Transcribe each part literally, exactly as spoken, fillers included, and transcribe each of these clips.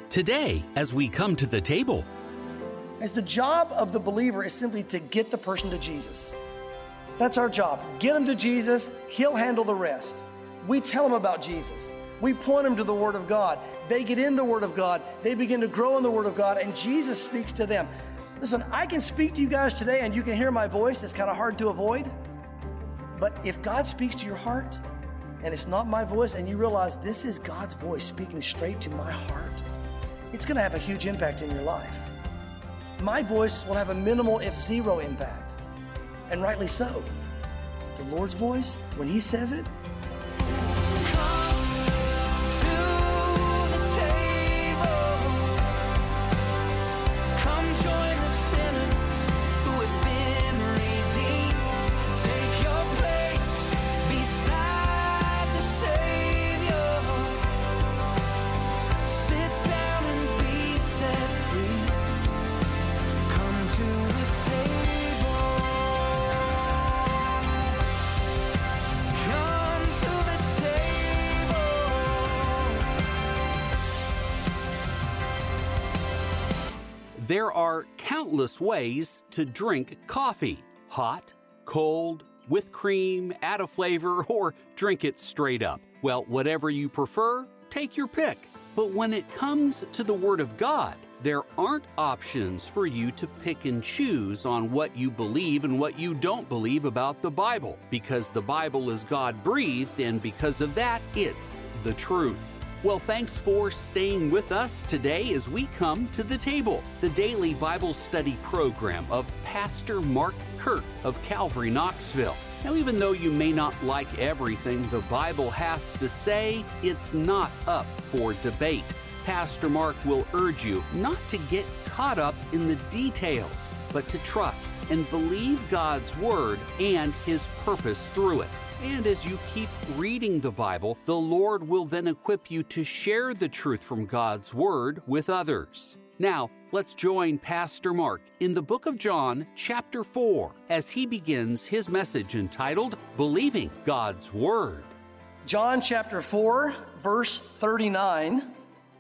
Today, as we come to the table, As the job of the believer is simply to get the person to Jesus. That's our job. Get them to Jesus. He'll handle the rest. We tell them about Jesus. We point them to the Word of God. They get in the Word of God. They begin to grow in the Word of God, and Jesus speaks to them. Listen, I can speak to you guys today, and you can hear my voice. It's kind of hard to avoid. But if God speaks to your heart, and it's not my voice, and you realize this is God's voice speaking straight to my heart, it's going to have a huge impact in your life. My voice will have a minimal, if zero, impact. And rightly so. The Lord's voice, when He says it, there are countless ways to drink coffee. Hot, cold, with cream, add a flavor, or drink it straight up. Well, whatever you prefer, take your pick. But when it comes to the Word of God, there aren't options for you to pick and choose on what you believe and what you don't believe about the Bible, because the Bible is God-breathed, and because of that, it's the truth. Well, thanks for staying with us today as we come to the table, the daily Bible study program of Pastor Mark Kirk of Calvary Knoxville. Now, even though you may not like everything the Bible has to say, it's not up for debate. Pastor Mark will urge you not to get caught up in the details, but to trust and believe God's Word and His purpose through it. And as you keep reading the Bible, the Lord will then equip you to share the truth from God's Word with others. Now, let's join Pastor Mark in the book of John, chapter four, as he begins his message entitled, Believing God's Word. John chapter four, verse thirty-nine,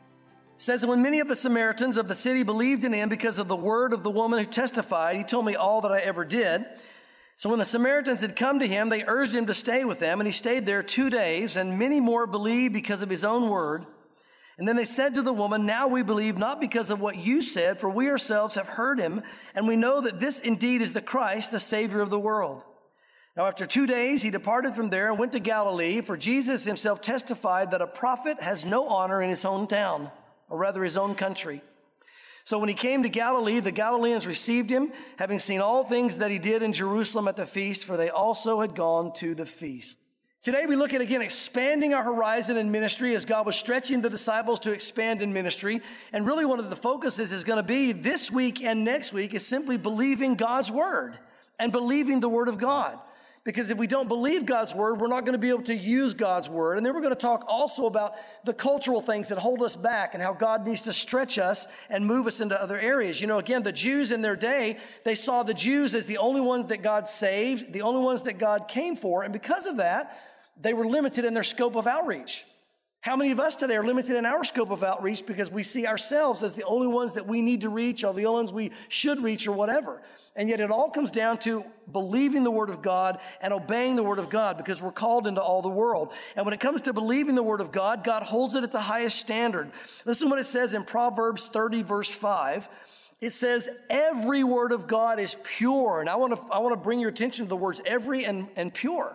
says, when many of the Samaritans of the city believed in Him because of the word of the woman who testified, He told me all that I ever did. So when the Samaritans had come to Him, they urged Him to stay with them, and He stayed there two days, and many more believed because of His own word. And then they said to the woman, now we believe not because of what you said, for we ourselves have heard Him, and we know that this indeed is the Christ, the Savior of the world. Now after two days, He departed from there and went to Galilee, for Jesus Himself testified that a prophet has no honor in his hometown, or rather his own country. So when He came to Galilee, the Galileans received Him, having seen all things that He did in Jerusalem at the feast, for they also had gone to the feast. Today we look at, again, expanding our horizon in ministry as God was stretching the disciples to expand in ministry. And really one of the focuses is going to be this week and next week is simply believing God's Word and believing the Word of God. Because if we don't believe God's Word, we're not going to be able to use God's Word. And then we're going to talk also about the cultural things that hold us back and how God needs to stretch us and move us into other areas. You know, again, the Jews in their day, they saw the Jews as the only ones that God saved, the only ones that God came for. And because of that, they were limited in their scope of outreach. How many of us today are limited in our scope of outreach because we see ourselves as the only ones that we need to reach or the only ones we should reach or whatever? And yet it all comes down to believing the Word of God and obeying the Word of God because we're called into all the world. And when it comes to believing the Word of God, God holds it at the highest standard. Listen to what it says in Proverbs thirty, verse five. It says, every word of God is pure. And I want to, I want to bring your attention to the words every and, and pure.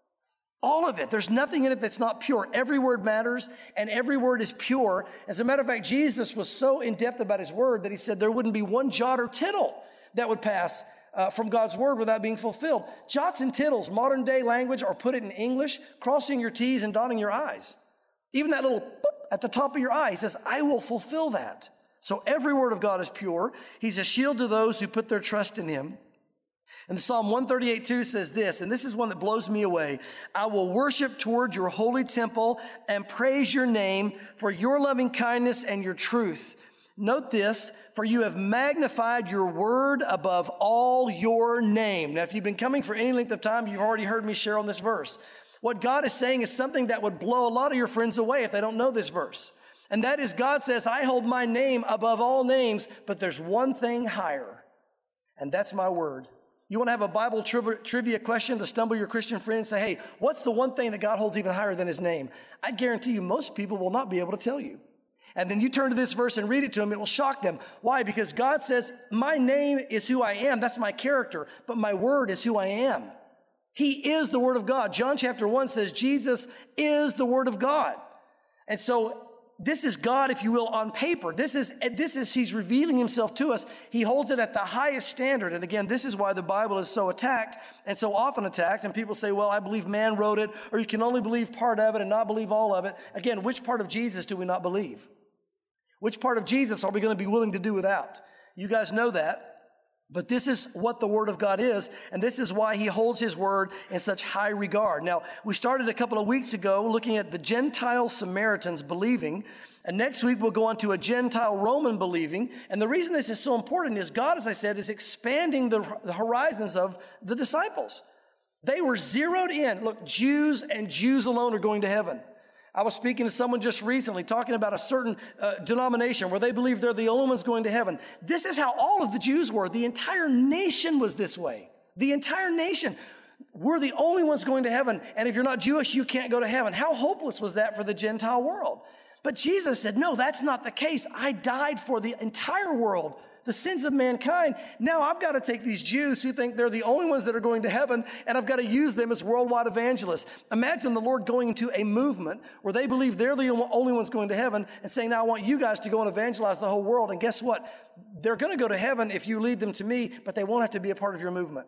All of it. There's nothing in it that's not pure. Every word matters, and every word is pure. As a matter of fact, Jesus was so in-depth about His Word that He said there wouldn't be one jot or tittle that would pass uh, from God's Word without being fulfilled. Jots and tittles, modern day language, or put it in English, crossing your T's and dotting your I's. Even that little boop at the top of your eye, He says, I will fulfill that. So every word of God is pure. He's a shield to those who put their trust in Him. And Psalm one thirty-eight two says this, and this is one that blows me away. I will worship toward your holy temple and praise your name for your loving kindness and your truth. Note this, for you have magnified your word above all your name. Now, if you've been coming for any length of time, you've already heard me share on this verse. What God is saying is something that would blow a lot of your friends away if they don't know this verse. And that is, God says, I hold my name above all names, but there's one thing higher, and that's my word. You want to have a Bible triv- trivia question to stumble your Christian friend and say, hey, what's the one thing that God holds even higher than his name? I guarantee you most people will not be able to tell you. And then you turn to this verse and read it to them, it will shock them. Why? Because God says, my name is who I am. That's my character, but my word is who I am. He is the word of God. John chapter one says Jesus is the word of God. And so this is God, if you will, on paper. This is, this is, he's revealing himself to us. He holds it at the highest standard. And again, this is why the Bible is so attacked and so often attacked. And people say, well, I believe man wrote it, or you can only believe part of it and not believe all of it. Again, which part of Jesus do we not believe? Which part of Jesus are we going to be willing to do without? You guys know that. But this is what the word of God is, and this is why he holds his word in such high regard. Now, we started a couple of weeks ago looking at the Gentile Samaritans believing, and next week we'll go on to a Gentile Roman believing. And the reason this is so important is God, as I said, is expanding the, the horizons of the disciples. They were zeroed in. Look, Jews and Jews alone are going to heaven. I was speaking to someone just recently talking about a certain uh, denomination where they believe they're the only ones going to heaven. This is how all of the Jews were. The entire nation was this way. The entire nation. We're the only ones going to heaven. And if you're not Jewish, you can't go to heaven. How hopeless was that for the Gentile world? But Jesus said, no, that's not the case. I died for the entire world, the sins of mankind. Now I've got to take these Jews who think they're the only ones that are going to heaven, and I've got to use them as worldwide evangelists. Imagine the Lord going into a movement where they believe they're the only ones going to heaven and saying, now I want you guys to go and evangelize the whole world. And guess what? They're going to go to heaven if you lead them to me, but they won't have to be a part of your movement.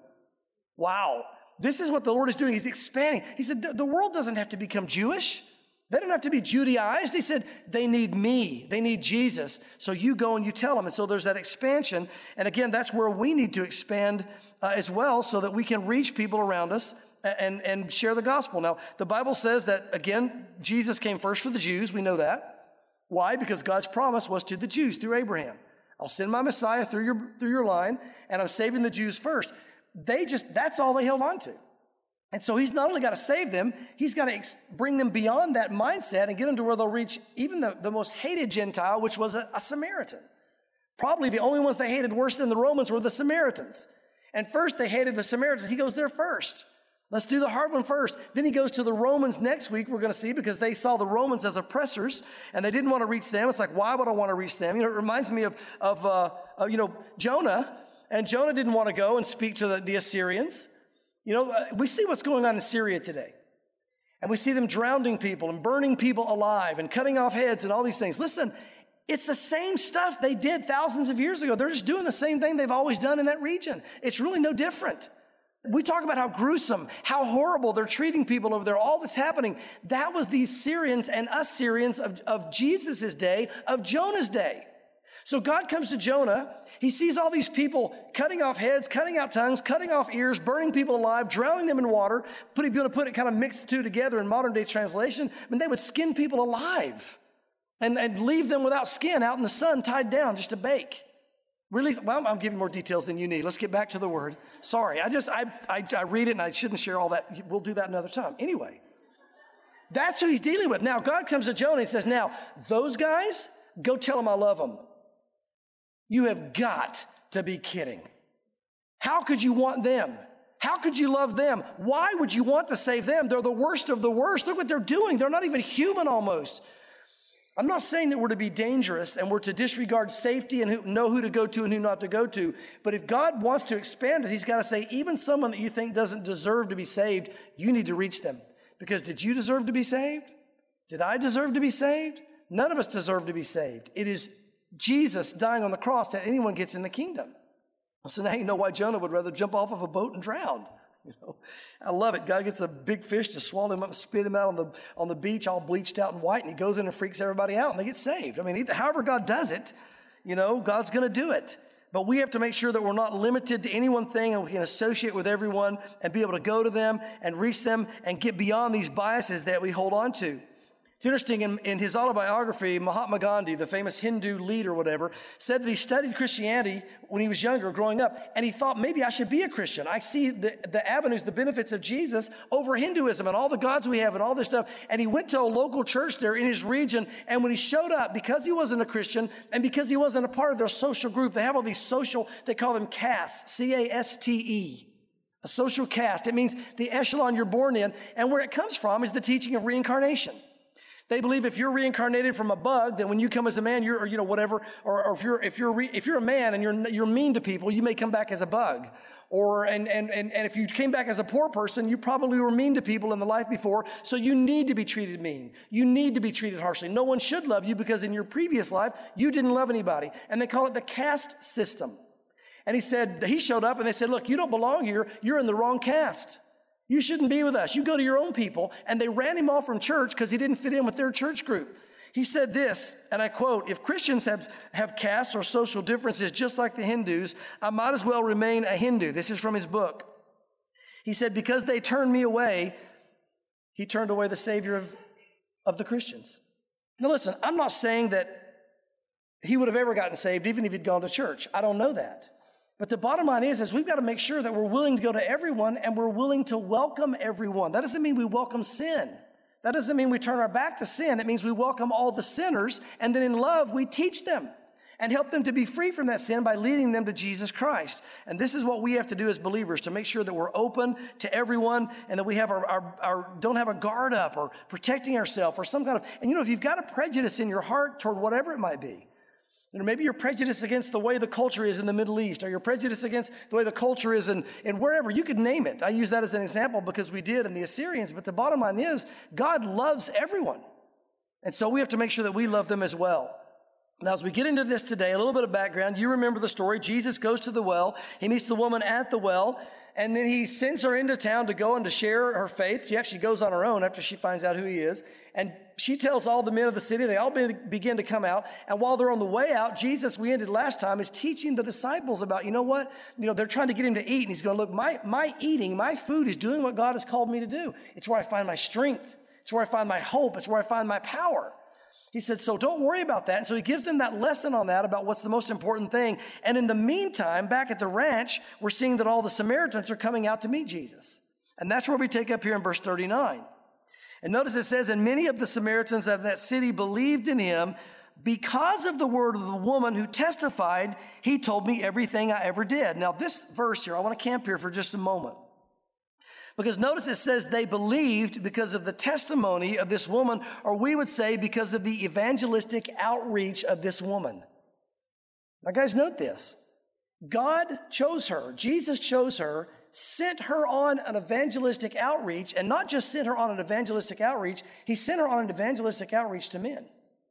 Wow. This is what the Lord is doing. He's expanding. He said, the world doesn't have to become Jewish. They don't have to be Judaized. They said, they need me. They need Jesus. So you go and you tell them. And so there's that expansion. And again, that's where we need to expand uh, as well so that we can reach people around us and, and share the gospel. Now, the Bible says that, again, Jesus came first for the Jews. We know that. Why? Because God's promise was to the Jews through Abraham. I'll send my Messiah through your, through your line, and I'm saving the Jews first. They just, that's all they held on to. And so he's not only got to save them, he's got to ex- bring them beyond that mindset and get them to where they'll reach even the, the most hated Gentile, which was a, a Samaritan. Probably the only ones they hated worse than the Romans were the Samaritans. And first they hated the Samaritans. He goes there first. Let's do the hard one first. Then he goes to the Romans next week, we're going to see, because they saw the Romans as oppressors and they didn't want to reach them. It's like, why would I want to reach them? You know, it reminds me of, of, uh, of you know, Jonah. And Jonah didn't want to go and speak to the, the Assyrians. You know, uh, we see what's going on in Syria today. And we see them drowning people and burning people alive and cutting off heads and all these things. Listen, it's the same stuff they did thousands of years ago. They're just doing the same thing they've always done in that region. It's really no different. We talk about how gruesome, how horrible they're treating people over there, all that's happening. That was these Syrians and Assyrians of, of Jesus' day, of Jonah's day. So God comes to Jonah. He sees all these people cutting off heads, cutting out tongues, cutting off ears, burning people alive, drowning them in water. Put, if you want to put it, kind of mix the two together in modern day translation, I mean, they would skin people alive and, and leave them without skin out in the sun, tied down just to bake. Really? Well, I'm giving more details than you need. Let's get back to the word. Sorry. I just, I, I, I read it and I shouldn't share all that. We'll do that another time. Anyway, that's who he's dealing with. Now, God comes to Jonah and says, now, those guys, go tell them I love them. You have got to be kidding. How could you want them? How could you love them? Why would you want to save them? They're the worst of the worst. Look what they're doing. They're not even human almost. I'm not saying that we're to be dangerous and we're to disregard safety and who, know who to go to and who not to go to. But if God wants to expand it, he's got to say, even someone that you think doesn't deserve to be saved, you need to reach them. Because did you deserve to be saved? Did I deserve to be saved? None of us deserve to be saved. It is Jesus dying on the cross that anyone gets in the kingdom. So now you know why Jonah would rather jump off of a boat and drown. You know, I love it. God gets a big fish to swallow him up and spit him out on the on the beach, all bleached out and white, and he goes in and freaks everybody out, and they get saved. I mean, either, however God does it, you know, God's going to do it. But we have to make sure that we're not limited to any one thing, and we can associate with everyone and be able to go to them and reach them and get beyond these biases that we hold on to. It's interesting, in, in his autobiography, Mahatma Gandhi, the famous Hindu leader or whatever, said that he studied Christianity when he was younger, growing up, and he thought, maybe I should be a Christian. I see the, the avenues, the benefits of Jesus over Hinduism and all the gods we have and all this stuff. And he went to a local church there in his region, and when he showed up, because he wasn't a Christian and because he wasn't a part of their social group, they have all these social, they call them castes, C A S T E. A social caste. It means the echelon you're born in, and where it comes from is the teaching of reincarnation. They believe if you're reincarnated from a bug, then when you come as a man, you're, or, you know, whatever, or, or if you're, if you're, re, if you're a man and you're, you're mean to people, you may come back as a bug. Or, and, and, and, and if you came back as a poor person, you probably were mean to people in the life before. So you need to be treated mean. You need to be treated harshly. No one should love you because in your previous life, you didn't love anybody. And they call it the caste system. And he said, he showed up and they said, look, you don't belong here. You're in the wrong caste. You shouldn't be with us. You go to your own people. And they ran him off from church because he didn't fit in with their church group. He said this, and I quote, if Christians have, have castes or social differences just like the Hindus, I might as well remain a Hindu. This is from his book. He said, because they turned me away, he turned away the Savior of, of the Christians. Now listen, I'm not saying that he would have ever gotten saved even if he'd gone to church. I don't know that. But the bottom line is, is we've got to make sure that we're willing to go to everyone and we're willing to welcome everyone. That doesn't mean we welcome sin. That doesn't mean we turn our back to sin. It means we welcome all the sinners, and then in love, we teach them and help them to be free from that sin by leading them to Jesus Christ. And this is what we have to do as believers, to make sure that we're open to everyone and that we have our, our, our don't have a guard up or protecting ourselves or some kind of, and you know, if you've got a prejudice in your heart toward whatever it might be, you know, maybe you're prejudiced against the way the culture is in the Middle East, or you're prejudiced against the way the culture is in, in wherever. You could name it. I use that as an example because we did in the Assyrians. But the bottom line is, God loves everyone. And so we have to make sure that we love them as well. Now, as we get into this today, a little bit of background. You remember the story. Jesus goes to the well. He meets the woman at the well. And then he sends her into town to go and to share her faith. She actually goes on her own after she finds out who he is. And she tells all the men of the city, they all begin to come out. And while they're on the way out, Jesus, we ended last time, is teaching the disciples about, you know what? You know, they're trying to get him to eat. And he's going, look, my, my eating, my food is doing what God has called me to do. It's where I find my strength. It's where I find my hope. It's where I find my power. He said, so don't worry about that. And so he gives them that lesson on that about what's the most important thing. And in the meantime, back at the ranch, we're seeing that all the Samaritans are coming out to meet Jesus. And that's where we take up here in verse thirty-nine. And notice it says, and many of the Samaritans of that city believed in him because of the word of the woman who testified, he told me everything I ever did. Now this verse here, I want to camp here for just a moment. Because notice it says they believed because of the testimony of this woman, or we would say because of the evangelistic outreach of this woman. Now guys, note this. God chose her. Jesus chose her, sent her on an evangelistic outreach, and not just sent her on an evangelistic outreach, he sent her on an evangelistic outreach to men.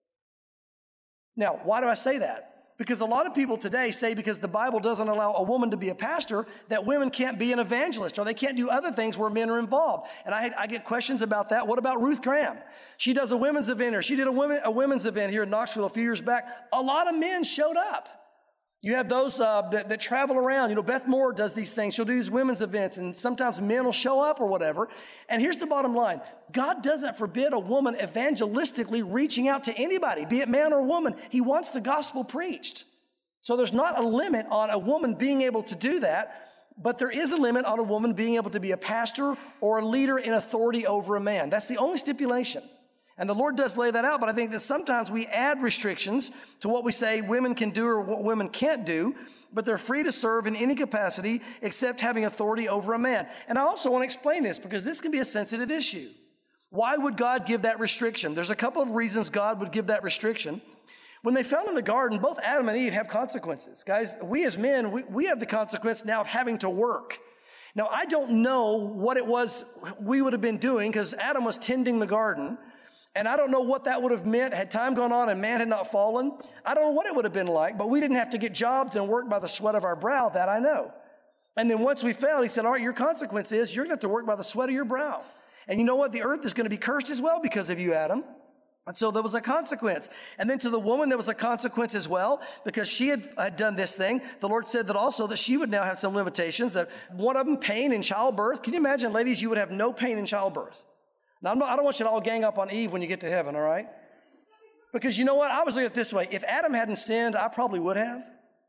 Now, why do I say that? Because a lot of people today say because the Bible doesn't allow a woman to be a pastor, that women can't be an evangelist or they can't do other things where men are involved. And I, I get questions about that. What about Ruth Graham? She does a women's event, or she did a, women, a women's event here in Knoxville a few years back. A lot of men showed up. You have those uh, that, that travel around. You know, Beth Moore does these things. She'll do these women's events, and sometimes men will show up or whatever. And here's the bottom line. God doesn't forbid a woman evangelistically reaching out to anybody, be it man or woman. He wants the gospel preached. So there's not a limit on a woman being able to do that, but there is a limit on a woman being able to be a pastor or a leader in authority over a man. That's the only stipulation. And the Lord does lay that out, but I think that sometimes we add restrictions to what we say women can do or what women can't do, but they're free to serve in any capacity except having authority over a man. And I also want to explain this because this can be a sensitive issue. Why would God give that restriction? There's a couple of reasons God would give that restriction. When they fell in the garden, both Adam and Eve have consequences. Guys, we as men, we, we have the consequence now of having to work. Now, I don't know what it was we would have been doing because Adam was tending the garden. And I don't know what that would have meant had time gone on and man had not fallen. I don't know what it would have been like, but we didn't have to get jobs and work by the sweat of our brow. That I know. And then once we fell, he said, all right, your consequence is you're going to have to work by the sweat of your brow. And you know what? The earth is going to be cursed as well because of you, Adam. And so there was a consequence. And then to the woman, there was a consequence as well because she had, had done this thing. The Lord said that also that she would now have some limitations, that one of them, pain in childbirth. Can you imagine, ladies, you would have no pain in childbirth? Now, I'm not, I don't want you to all gang up on Eve when you get to heaven, all right? Because you know what? I was looking at it this way. If Adam hadn't sinned, I probably would have.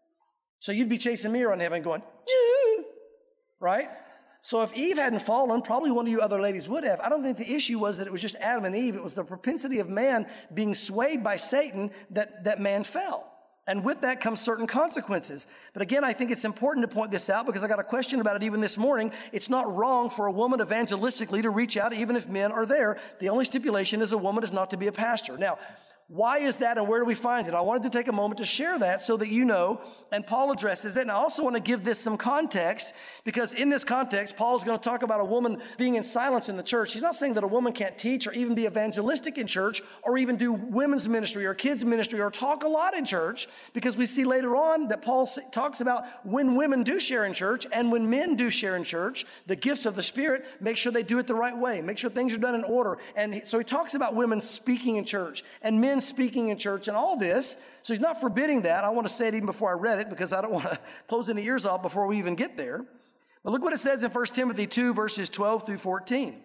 So you'd be chasing me around heaven going, Jee! Right? So if Eve hadn't fallen, probably one of you other ladies would have. I don't think the issue was that it was just Adam and Eve. It was the propensity of man being swayed by Satan that, that man fell. And with that comes certain consequences. But again, I think it's important to point this out because I got a question about it even this morning. It's not wrong for a woman evangelistically to reach out even if men are there. The only stipulation is a woman is not to be a pastor. Now, why is that and where do we find it? I wanted to take a moment to share that so that you know, and Paul addresses it. And I also want to give this some context because in this context, Paul's going to talk about a woman being in silence in the church. He's not saying that a woman can't teach or even be evangelistic in church or even do women's ministry or kids ministry or talk a lot in church because we see later on that Paul talks about when women do share in church and when men do share in church, the gifts of the Spirit, make sure they do it the right way, make sure things are done in order. And so he talks about women speaking in church and men speaking in church and all this. So he's not forbidding that. I want to say it even before I read it because I don't want to close any ears off before we even get there. But look what it says in First Timothy two, verses twelve through fourteen.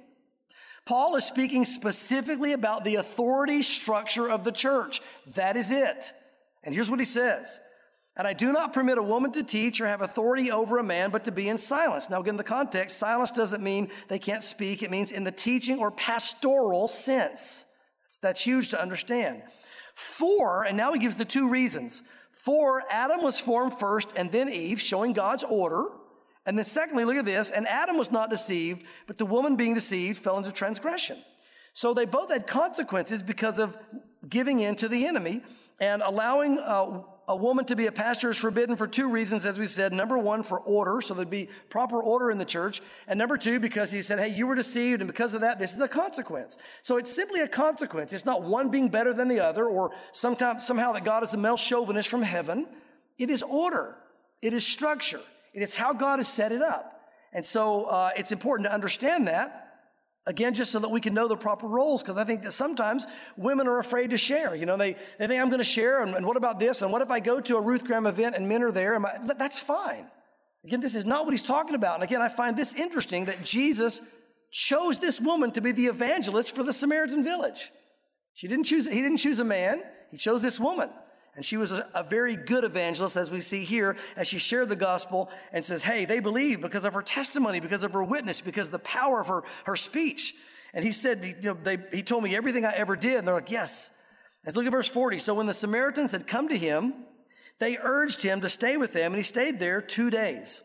Paul is speaking specifically about the authority structure of the church. That is it. And here's what he says. And I do not permit a woman to teach or have authority over a man, but to be in silence. Now, again, the context, silence doesn't mean they can't speak. It means in the teaching or pastoral sense. That's huge to understand. For, and now he gives the two reasons. For, Adam was formed first and then Eve, showing God's order. And then secondly, look at this, and Adam was not deceived, but the woman being deceived fell into transgression. So they both had consequences because of giving in to the enemy and allowing uh, a woman to be a pastor is forbidden for two reasons, as we said. Number one, for order, so there'd be proper order in the church. And number two, because he said, hey, you were deceived, and because of that, this is a consequence. So it's simply a consequence. It's not one being better than the other, or sometimes somehow that God is a male chauvinist from heaven. It is order. It is structure. It is how God has set it up. And so uh, it's important to understand that. Again, just so that we can know the proper roles, because I think that sometimes women are afraid to share. You know, they, they think I'm going to share, and, and what about this? And what if I go to a Ruth Graham event and men are there? Am I, that's fine. Again, this is not what he's talking about. And again, I find this interesting that Jesus chose this woman to be the evangelist for the Samaritan village. She didn't choose, he didn't choose a man. He chose this woman. And she was a, a very good evangelist, as we see here, as she shared the gospel and says, hey, they believe because of her testimony, because of her witness, because of the power of her, her speech. And he said, you know, they, he told me everything I ever did. And they're like, yes. Let's look at verse forty. So when the Samaritans had come to him, they urged him to stay with them, and he stayed there two days.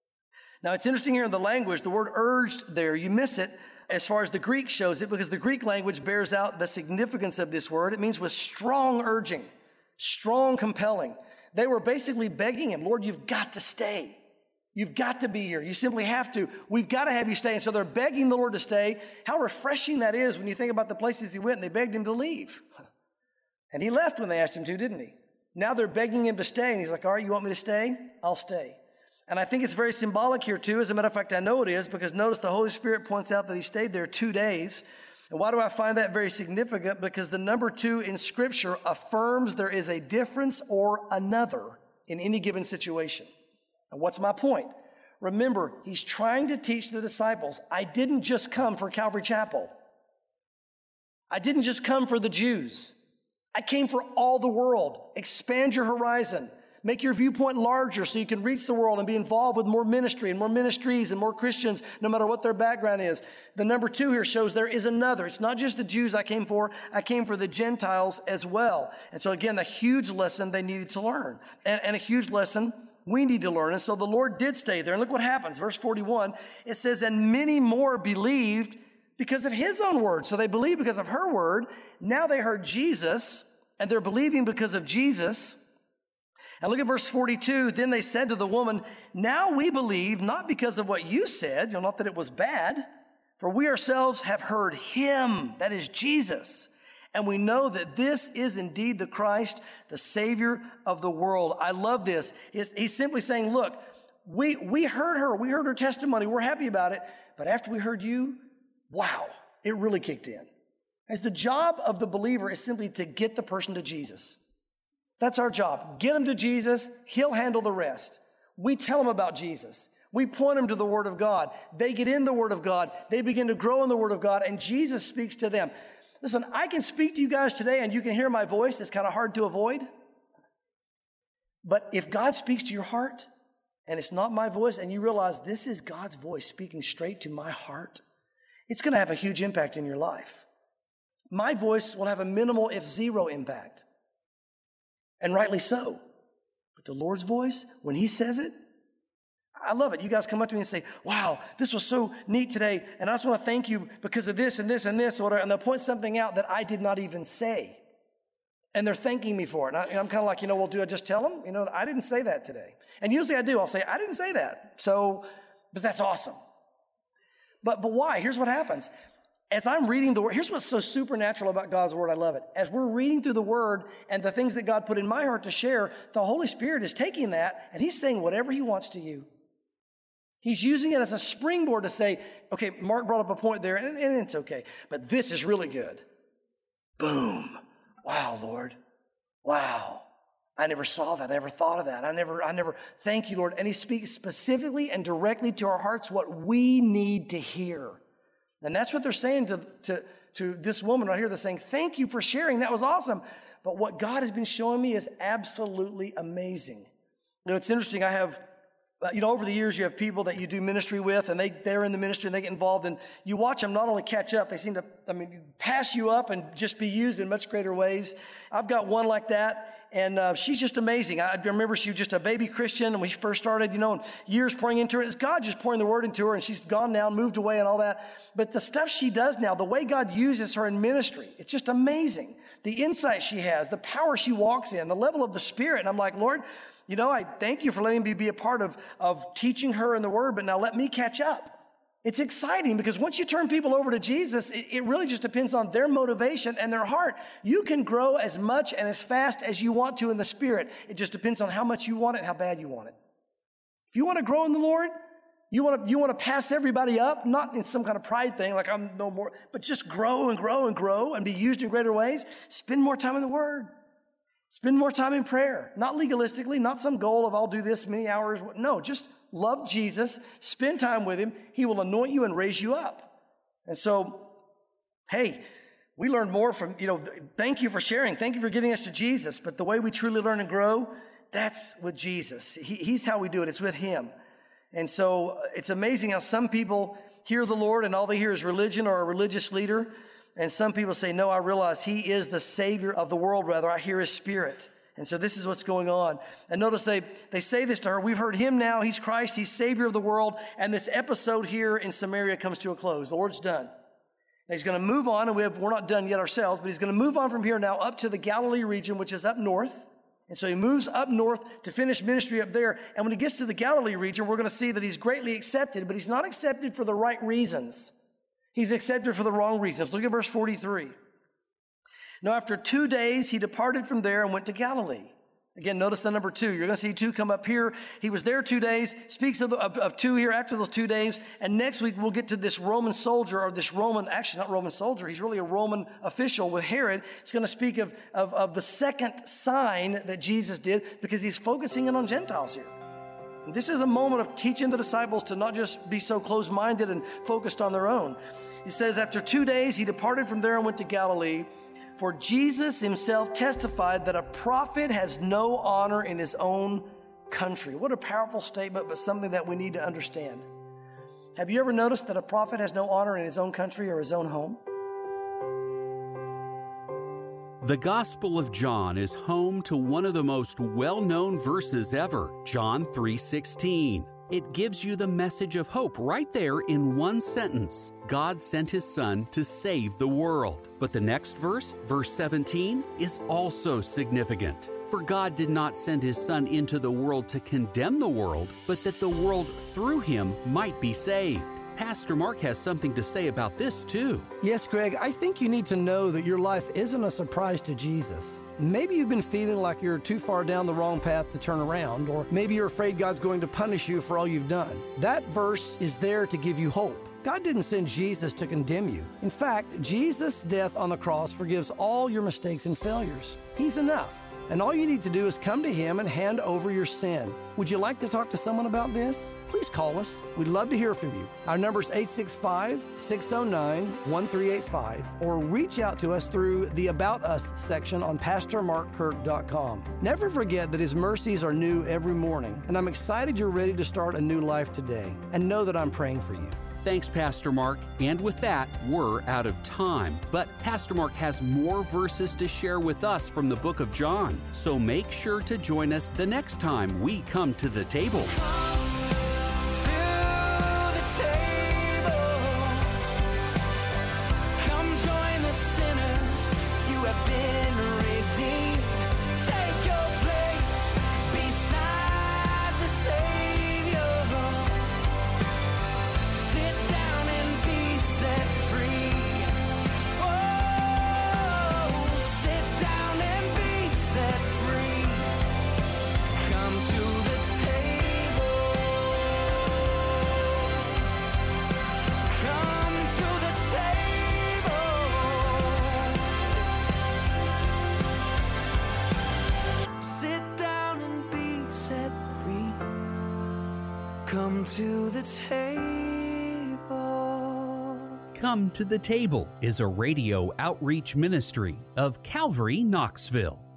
Now, it's interesting here in the language, the word urged there, you miss it as far as the Greek shows it, because the Greek language bears out the significance of this word. It means with strong urging. Strong, compelling. They were basically begging him, Lord, you've got to stay. You've got to be here. You simply have to. We've got to have you stay. And so they're begging the Lord to stay. How refreshing that is when you think about the places he went and they begged him to leave. And he left when they asked him to, didn't he? Now they're begging him to stay. And he's like, all right, you want me to stay? I'll stay. And I think it's very symbolic here too. As a matter of fact, I know it is because notice the Holy Spirit points out that he stayed there two days. And why do I find that very significant? Because the number two in Scripture affirms there is a difference or another in any given situation. And what's my point? Remember, he's trying to teach the disciples, I didn't just come for Calvary Chapel. I didn't just come for the Jews. I came for all the world. Expand your horizon. Make your viewpoint larger so you can reach the world and be involved with more ministry and more ministries and more Christians, no matter what their background is. The number two here shows there is another. It's not just the Jews I came for. I came for the Gentiles as well. And so again, a huge lesson they needed to learn and, and a huge lesson we need to learn. And so the Lord did stay there. And look what happens. Verse forty-one, it says, and many more believed because of his own word. So they believed because of her word. Now they heard Jesus and they're believing because of Jesus. And look at verse forty-two. Then they said to the woman, now we believe not because of what you said, you know, not that it was bad, for we ourselves have heard him, that is Jesus. And we know that this is indeed the Christ, the Savior of the world. I love this. He's, he's simply saying, look, we, we heard her. We heard her testimony. We're happy about it. But after we heard you, wow, it really kicked in. As the job of the believer is simply to get the person to Jesus. That's our job. Get them to Jesus. He'll handle the rest. We tell them about Jesus. We point them to the Word of God. They get in the Word of God. They begin to grow in the Word of God, and Jesus speaks to them. Listen, I can speak to you guys today, and you can hear my voice. It's kind of hard to avoid. But if God speaks to your heart, and it's not my voice, and you realize this is God's voice speaking straight to my heart, it's going to have a huge impact in your life. My voice will have a minimal, if zero, impact. And rightly so. But the Lord's voice, when He says it, I love it. You guys come up to me and say, wow, this was so neat today, and I just want to thank you because of this and this and this, or whatever, and they'll point something out that I did not even say. And they're thanking me for it. And, I, and I'm kind of like, you know, well, do I just tell them? You know, I didn't say that today. And usually I do. I'll say, I didn't say that. So, but that's awesome. But but why? Here's what happens. As I'm reading the Word, here's what's so supernatural about God's Word. I love it. As we're reading through the Word and the things that God put in my heart to share, the Holy Spirit is taking that and He's saying whatever He wants to you. He's using it as a springboard to say, okay, Mark brought up a point there, and, and it's okay, but this is really good. Boom. Wow, Lord. Wow. I never saw that. I never thought of that. I never, I never, thank you, Lord. And He speaks specifically and directly to our hearts what we need to hear. And that's what they're saying to, to, to this woman right here. They're saying, thank you for sharing. That was awesome. But what God has been showing me is absolutely amazing. You know, it's interesting. I have, you know, over the years, you have people that you do ministry with, and they, they're in the ministry, and they get involved, and you watch them not only catch up, they seem to, I mean, pass you up and just be used in much greater ways. I've got one like that. And uh, she's just amazing. I remember she was just a baby Christian, and we first started, you know, and years pouring into her. It's God just pouring the Word into her, and she's gone now, moved away and all that. But the stuff she does now, the way God uses her in ministry, it's just amazing. The insight she has, the power she walks in, the level of the Spirit. And I'm like, Lord, you know, I thank you for letting me be a part of, of teaching her in the Word, but now let me catch up. It's exciting because once you turn people over to Jesus, it, it really just depends on their motivation and their heart. You can grow as much and as fast as you want to in the Spirit. It just depends on how much you want it and how bad you want it. If you want to grow in the Lord, you want to, you want to pass everybody up, not in some kind of pride thing like I'm no more, but just grow and grow and grow and be used in greater ways. Spend more time in the Word. Spend more time in prayer. Not legalistically, not some goal of I'll do this many hours. No, just love Jesus, spend time with Him. He will anoint you and raise you up. And so, hey, we learn more from, you know, thank you for sharing. Thank you for getting us to Jesus. But the way we truly learn and grow, that's with Jesus. He, he's how we do it. It's with Him. And so it's amazing how some people hear the Lord and all they hear is religion or a religious leader. And some people say, no, I realize He is the Savior of the world, rather. I hear His Spirit. And so this is what's going on. And notice they, they say this to her. We've heard Him now. He's Christ. He's Savior of the world. And this episode here in Samaria comes to a close. The Lord's done. And He's going to move on. And we have, we're not done yet ourselves, but He's going to move on from here now up to the Galilee region, which is up north. And so He moves up north to finish ministry up there. And when He gets to the Galilee region, we're going to see that He's greatly accepted, but He's not accepted for the right reasons. He's accepted for the wrong reasons. Look at verse forty-three. Now, after two days, He departed from there and went to Galilee. Again, notice the number two. You're going to see two come up here. He was there two days, speaks of, the, of, of two here after those two days. And next week, we'll get to this Roman soldier or this Roman, actually not Roman soldier. He's really a Roman official with Herod. It's going to speak of, of, of the second sign that Jesus did because He's focusing in on Gentiles here. And this is a moment of teaching the disciples to not just be so close-minded and focused on their own. He says, after two days, He departed from there and went to Galilee. For Jesus Himself testified that a prophet has no honor in his own country. What a powerful statement, but something that we need to understand. Have you ever noticed that a prophet has no honor in his own country or his own home? The Gospel of John is home to one of the most well-known verses ever, John three sixteen. It gives you the message of hope right there in one sentence. God sent His Son to save the world. But the next verse, verse seventeen, is also significant. For God did not send His Son into the world to condemn the world, but that the world through Him might be saved. Pastor Mark has something to say about this too. Yes, Greg, I think you need to know that your life isn't a surprise to Jesus. Maybe you've been feeling like you're too far down the wrong path to turn around, or maybe you're afraid God's going to punish you for all you've done. That verse is there to give you hope. God didn't send Jesus to condemn you. In fact, Jesus' death on the cross forgives all your mistakes and failures. He's enough. And all you need to do is come to Him and hand over your sin. Would you like to talk to someone about this? Please call us. We'd love to hear from you. Our number is eight six five, six zero nine, one three eight five, or reach out to us through the About Us section on pastor mark kirk dot com. Never forget that His mercies are new every morning, and I'm excited you're ready to start a new life today. And know that I'm praying for you. Thanks, Pastor Mark. And with that, we're out of time. But Pastor Mark has more verses to share with us from the book of John. So make sure to join us the next time we come to the table. Come to the table. Come to the Table is a radio outreach ministry of Calvary Knoxville.